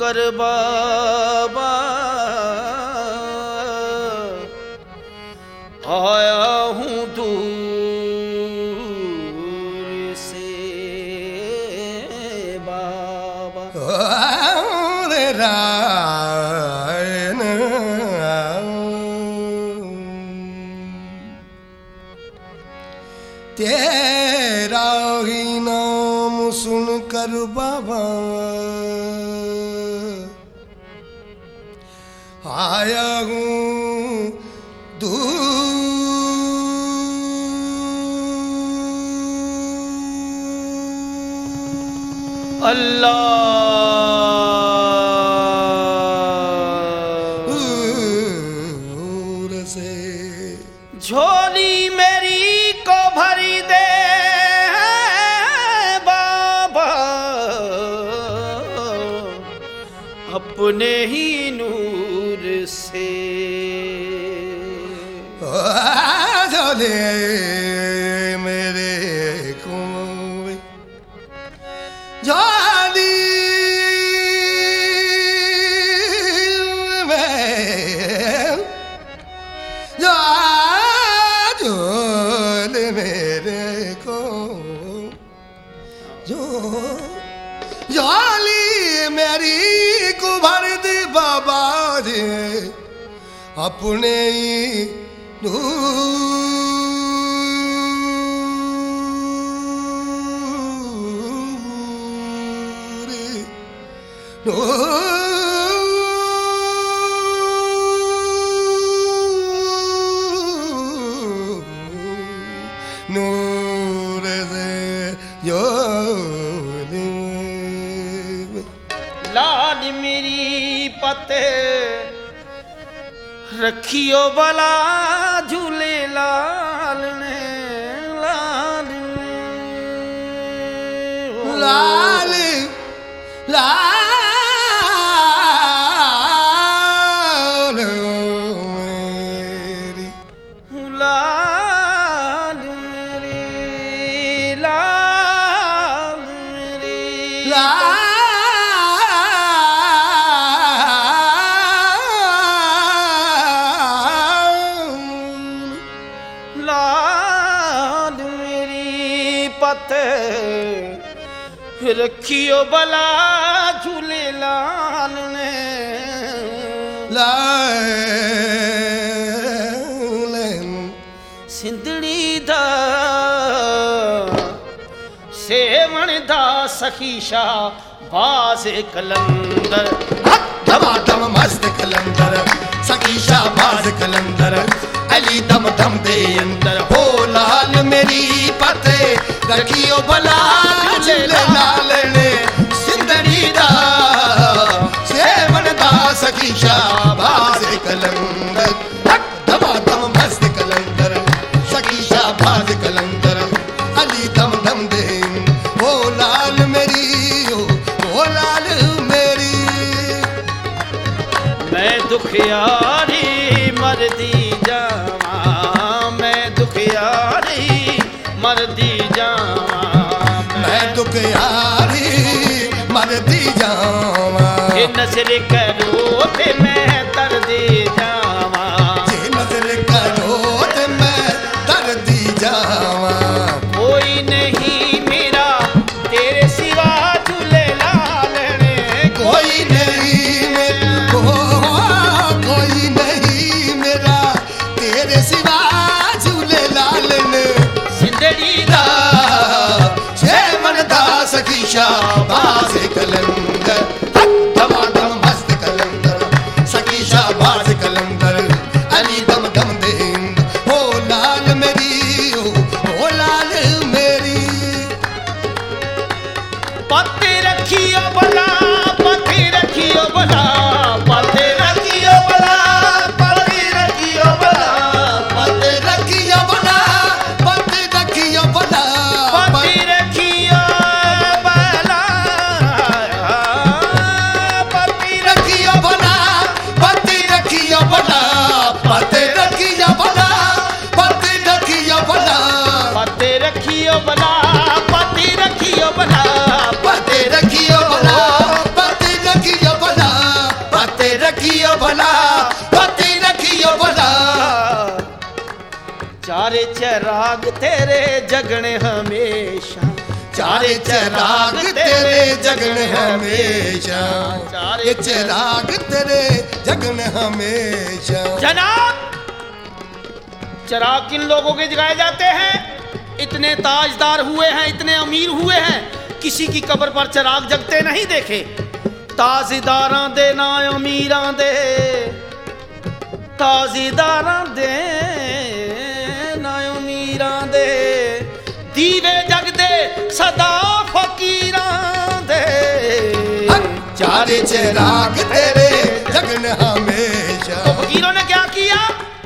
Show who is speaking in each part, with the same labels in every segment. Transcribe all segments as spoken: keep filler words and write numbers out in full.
Speaker 1: कर बाबा आया हूँ दूर से बाबा।
Speaker 2: तेरा ही नाम सुन कर बाबा आया हूँ दूर
Speaker 1: अल्लाह
Speaker 2: से।
Speaker 1: झोली मेरी को भरी दे बाबा अपने ही नूर से।
Speaker 2: झोली मेरे को झोली मेरे को जो झोली मेरी को भर दे बाबा जी अपने ही नूर नूर से जो
Speaker 1: लाल मेरी पते रखियो भला झूले लाल ने लाल
Speaker 2: लाल लाल मेरी
Speaker 1: लाल मेरी लाल मेरी
Speaker 2: लाल
Speaker 1: लाल मेरी पते रखियो भला झूले लाल ने
Speaker 2: लाल
Speaker 1: सिंधड़ी दा सेवण दा सखीशा बाज कलंदर
Speaker 2: धमाधम मस्त कलंदर सखीशा बाज कलंदर अली दम दम दे अंदर हो लाल मेरी पते रखियो भला झूले लाल ने सिंधड़ी दा सेवण दा सखीशा बाज कलंदर धमाधम मस्त कलंदर सखीशा बाज कलंदर अली दम दम दे हो लाल मेरी हो लाल मेरी।
Speaker 1: मैं दुखियारी मरदी जावा मैं दुखियारी मरदी जावा
Speaker 2: मैं दुखियारी मरदी जावा
Speaker 1: ये नजर करो ते मैं दर्दी जावा
Speaker 2: जे नजर करो ते मैं दर्दी जावा
Speaker 1: कोई नहीं मेरा तेरे सिवा झूले लाल ने
Speaker 2: कोई नहीं मेरा कोई नहीं मेरा तेरे सिवा झूले लाल ने
Speaker 1: जिंदगी दा
Speaker 2: सेवन दा सखीशा बाज कलंदर धमाधम मस्त कलंदर सखी ते रखियो भला, ते रखियो भला।
Speaker 1: चारे चिराग तेरे जगने हमेशा,
Speaker 2: चारे चिराग तेरे जगन हमेशा, चारे चिराग तेरे जगन हमेशा।
Speaker 1: जनाब, चिराग किन लोगों के जगाए जाते हैं? इतने ताजदार हुए हैं, इतने अमीर हुए हैं, किसी की कब्र पर चिराग जगते नहीं देखे। ताजदारां दे ना अमीरां दे, ताजदारां दे ना अमीरां दे, दीवे जगदे सदा फकीरां दे।
Speaker 2: चारे चिराग तेरे जगन हमेशा।
Speaker 1: तो फकीरों ने क्या किया?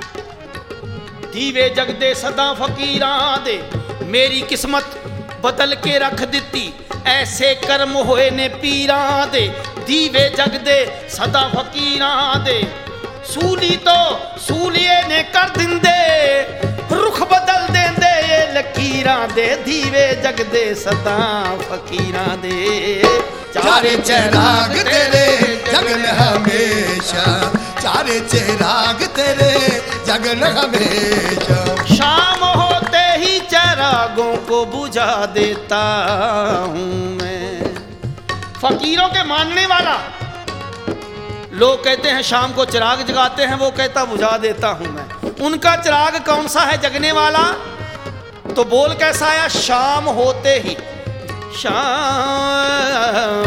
Speaker 1: दीवे जगदे सदा फकीरां दे, मेरी किस्मत बदल के रख दिती, ऐसे कर्म होए ने पीरां दे। दीवे जगदे सदा फकीरां दे, सूली तो सूलिए ने कर दिंदे, रुख बदल देंदे ये लकीरां दे। दीवे जगदे सदा फकीरां दे।
Speaker 2: चारे चिराग तेरे जगन हमेशा, चारे चिराग तेरे जगन हमेशा।
Speaker 1: शाम होते ही चिरागों को बुझा देता हूँ मैं। फकीरों के मानने वाला, लोग कहते हैं शाम को चिराग जगाते हैं, वो कहता बुझा देता हूँ मैं। उनका चिराग कौन सा है जगने वाला? तो बोल कैसा आया? शाम होते ही, शाम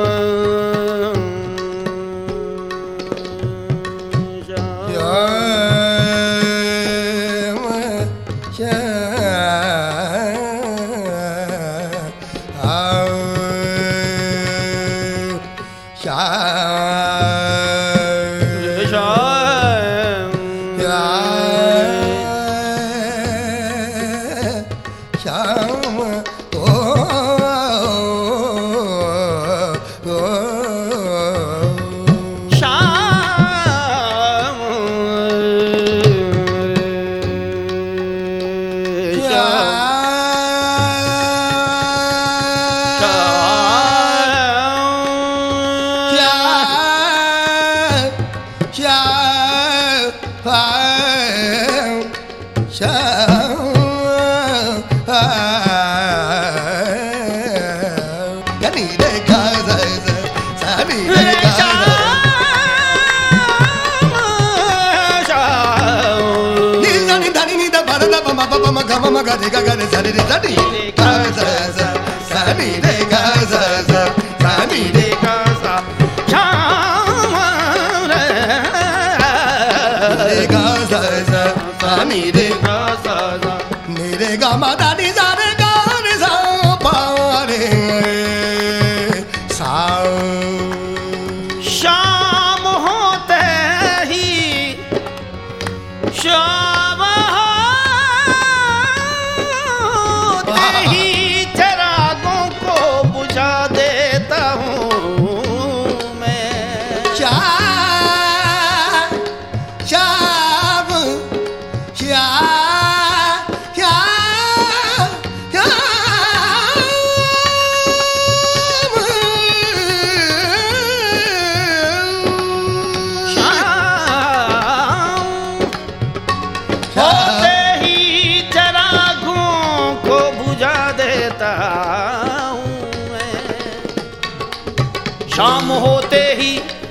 Speaker 1: शाम होते ही,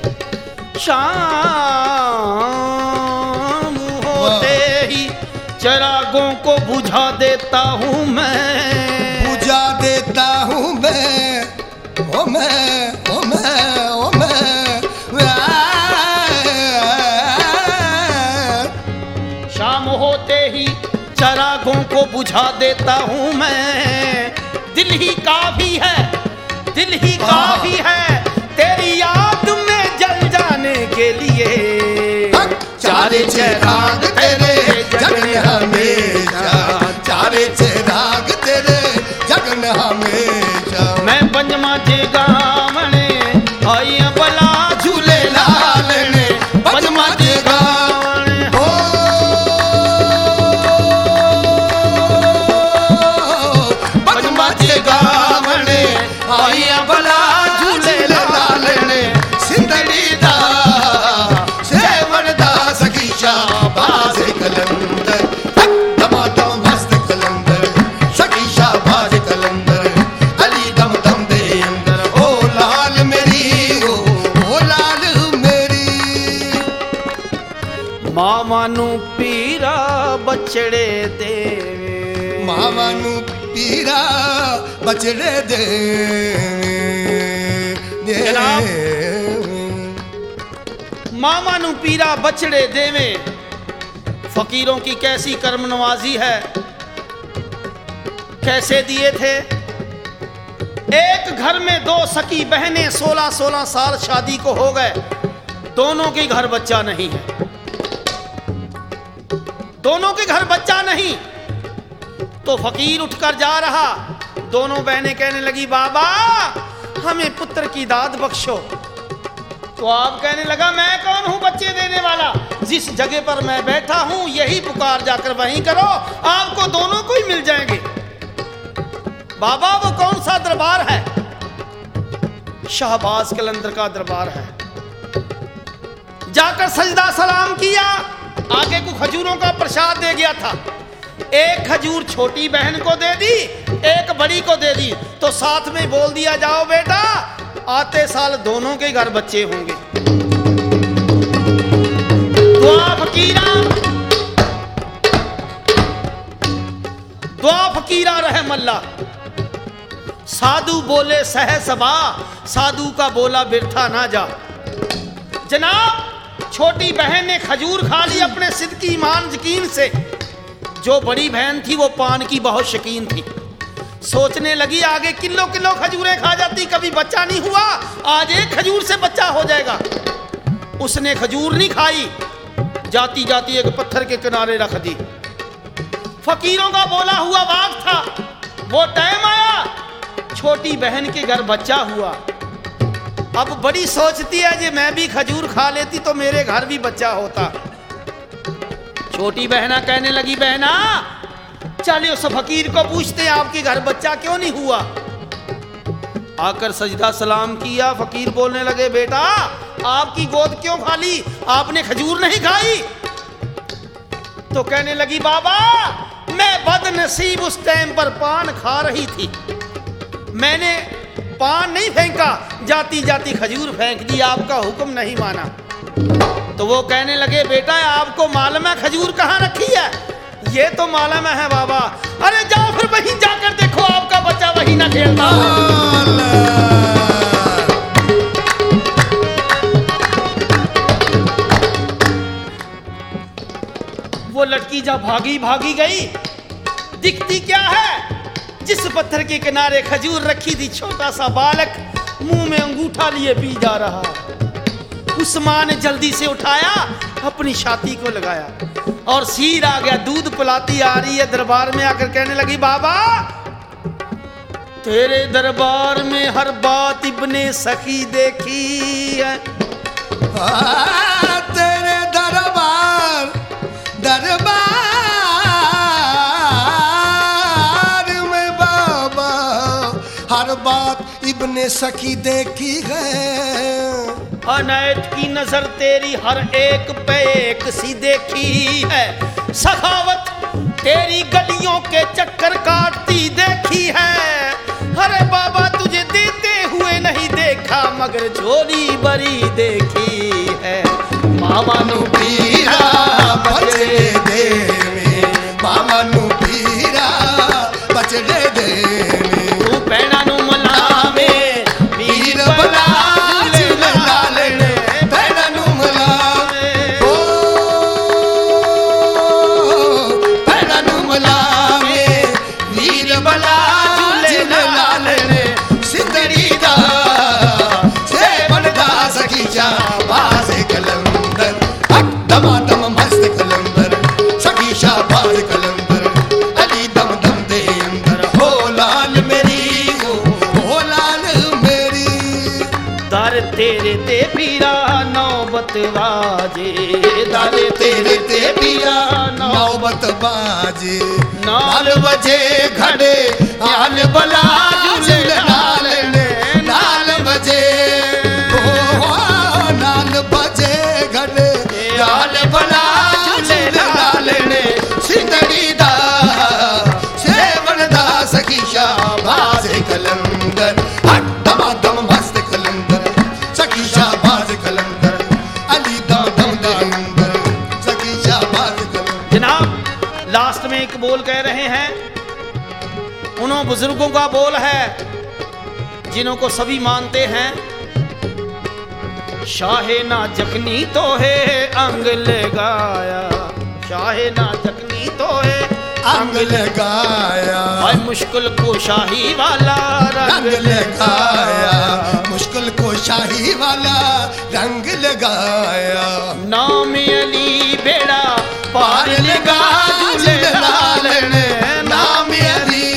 Speaker 1: शाम होते ही चिरागों को बुझा देता हूँ मैं,
Speaker 2: बुझा देता हूँ मैं, ओ मैं, ओ मैं, ओ मैं।
Speaker 1: शाम होते ही चिरागों को बुझा देता हूँ मैं, दिल ही काफी है, दिल ही काफी है तेरी याद में जल जाने के लिए।
Speaker 2: चारे चिराग तेरे जगन हमेशा, चारे चिराग तेरे जगन हमेशा।
Speaker 1: मैं पंजमा जे गावने आई बला झूले लाल ने, पंजमा जे गावने
Speaker 2: हो पंजमा जे गावने आई बला झूले लाल ने, सिंधड़ी दा
Speaker 1: ਮਾਵਾਂ ਨੂੰ ਪੀਰਾ ਬਚੜੇ ਦੇਵੇ,
Speaker 2: ਮਾਵਾਂ ਨੂੰ ਪੀਰਾ ਬਚੜੇ ਦੇਵੇ।
Speaker 1: मामा नू पीरा बछड़े देवे। फकीरों की कैसी कर्म नवाजी है, कैसे दिए थे। एक घर में दो सकी बहनें सोलह सोलह साल शादी को हो गए, दोनों के घर बच्चा नहीं है, दोनों के घर बच्चा नहीं। तो फकीर उठकर जा रहा, दोनों बहनें कहने लगी बाबा हमें पुत्र की दाद बख्शो। तो आप कहने लगा मैं कौन हूं बच्चे देने वाला, जिस जगह पर मैं बैठा हूं यही पुकार जाकर वहीं करो, आपको दोनों को ही मिल जाएंगे। बाबा वो कौन सा दरबार है, शाहबाज कलंदर का दरबार है। जाकर सजदा सलाम किया, आगे को खजूरों का प्रसाद दे गया था। एक खजूर छोटी बहन को दे दी, एक बड़ी को दे दी, तो साथ में बोल दिया जाओ बेटा आते साल दोनों के घर बच्चे होंगे। दुआ फकीरा, दुआ फकीरा रहमल्ला। साधु बोले सह सबा, साधु का बोला बिरथा ना जा। जनाब छोटी बहन ने खजूर खा ली अपने सिद्की ईमान यकीन से। जो बड़ी बहन थी वो पान की बहुत शौकीन थी, सोचने लगी आगे किलो किलो खजूरें खा जाती कभी बच्चा नहीं हुआ, आज एक खजूर से बच्चा हो जाएगा। उसने खजूर नहीं खाई, जाती जाती एक पत्थर के किनारे रख दी। फकीरों का बोला हुआ वक्त था, वो टाइम आया, छोटी बहन के घर बच्चा हुआ। अब बड़ी सोचती है कि मैं भी खजूर खा लेती तो मेरे घर भी बच्चा होता। छोटी बहना कहने लगी बहना चलिए उस फकीर को पूछते हैं आपके घर बच्चा क्यों नहीं हुआ। आकर सजदा सलाम किया, फकीर बोलने लगे बेटा आपकी गोद क्यों खाली, आपने खजूर नहीं खाई। तो कहने लगी बाबा मैं बदनसीब उस टाइम पर पान खा रही थी, मैंने पान नहीं फेंका, जाती जाती खजूर फेंक दी, आपका हुक्म नहीं माना। तो वो कहने लगे बेटा आपको मालूम है खजूर कहाँ रखी है, ये तो मालूम है बाबा। अरे जाओ फिर वहीं जाकर देखो आपका बच्चा वहीं ना खेलता है। वो लड़की जब भागी भागी गई, दिखती क्या है, जिस पत्थर के किनारे खजूर रखी थी छोटा सा बालक मुंह में अंगूठा लिए पी जा रहा। उस मां ने जल्दी से उठाया, अपनी छाती को लगाया और सीर आ गया, दूध पिलाती आ रही है। दरबार में आकर कहने लगी बाबा तेरे दरबार में हर बात इब्ने सखी देखी है।
Speaker 2: आ, तेरे दरबार दरबार में बाबा हर बात इब्ने सखी देखी है।
Speaker 1: अनैत की नजर तेरी हर एक पे एक सी देखी है, सखावत तेरी गलियों के चक्कर काटती देखी है। अरे बाबा तुझे देते हुए नहीं देखा मगर झोली बड़ी देखी है।
Speaker 2: मामा नू पीरा बचड़े देवे, मामा नू पीरा बचड़े देवे।
Speaker 1: तू पैणा नू मलावे
Speaker 2: वीर बला
Speaker 1: तेरे ते पीरा नौबत बाजे,
Speaker 2: दारे तेरे ते पीरा नौबत बाजे। नाल बजे घड़े आल बला झूले नाल ने, नाल बजे ओ नाल बजे घड़े आल बला झूले नाल ने। सिंदड़ी दा सेवन दा सखी शाबाज कलंदर, दम दम मस्त कलंदर सखी शाबाज कलंदर। अली दम दम दे अंदर सखी
Speaker 1: जनाब लास्ट में एक बोल कह रहे हैं, उन्हों बुजुर्गों का बोल है जिन्हों को सभी मानते हैं। शाहे ना जखनी तो है अंग लगाया, शाहे ना जखनी तो है
Speaker 2: अंग लगाया,
Speaker 1: और मुश्किल को शाही वाला
Speaker 2: रंग लगाया, मुश्किल को शाही वाला रंग लगाया।
Speaker 1: नाम अली बेड़ा पार लगा झूले लाल ने,
Speaker 2: नाम अली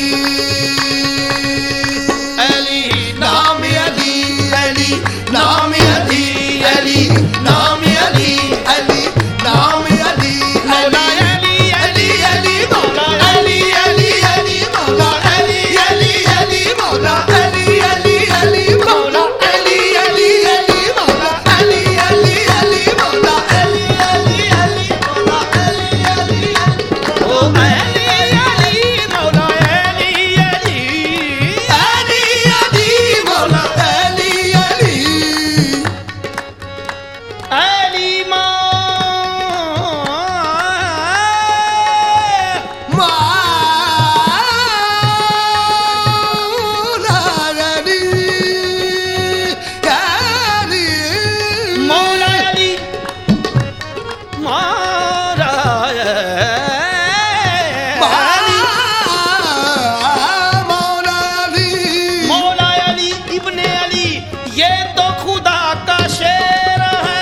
Speaker 1: अली
Speaker 2: नाम अली अली नाम अली अली नाम अली अली नाम अली
Speaker 1: मौला अली
Speaker 2: अली अली मौला अली अली अली मौला अली अली अली मौला अली अली अली मौला अली अली अली मौला अली अली अली मौला अली अली अली मौला अली अली
Speaker 1: ओ अली अली मौला अली अली
Speaker 2: अली अली मौला अली अली
Speaker 1: अली मौला अली मारा मौला अली इब्ने अली ये तो खुदा का शेर है।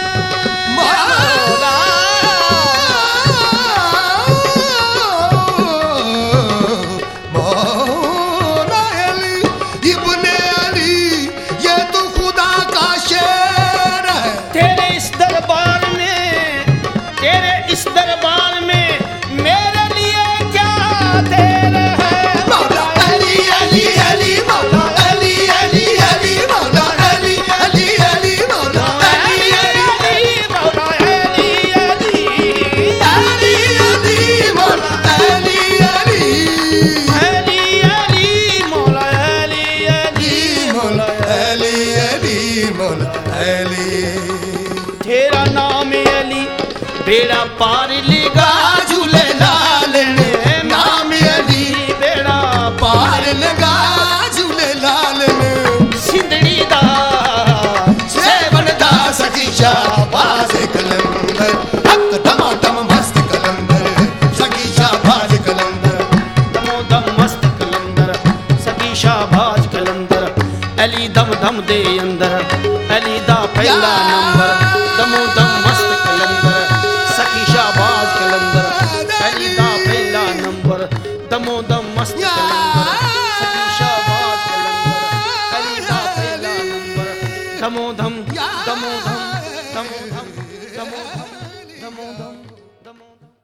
Speaker 1: तेरे इस दरबार में, तेरे इस दरबार में मेरे लिए क्या देर है।
Speaker 2: मौला अली अली अली मौला अली अली अली मौला अली अली अली मौला अली अली
Speaker 1: मौला अली अली
Speaker 2: अली अली मौला अली अली
Speaker 1: अली अली मौला अली अली
Speaker 2: मौला अली अली मौला अली।
Speaker 1: तेरा नाम अली बेड़ा पार लेगा झूले लाल ने,
Speaker 2: नाम अली
Speaker 1: बेड़ा
Speaker 2: पार लगा झूले लाल में
Speaker 1: सिंधड़ी दा
Speaker 2: सेवन दा सखी शाबाज कलंदर हक दमादम मस्त कलंदर सखी शाबाज कलंदर
Speaker 1: दमो दम मस्त कलंदर सकी शाहबाज कलंदर अली दम दम दे अंदर अली दा पहला नंबर दमो दम मस्त कलंदर सकी शाहबाज कलंदर अली दा पहला नंबर दमो दम मस्त कलंदर सकी शाहबाज कलंदर अली दा पहला नंबर दमो दम दमो दम दमो दम दमो दम दमो दम दमो दम।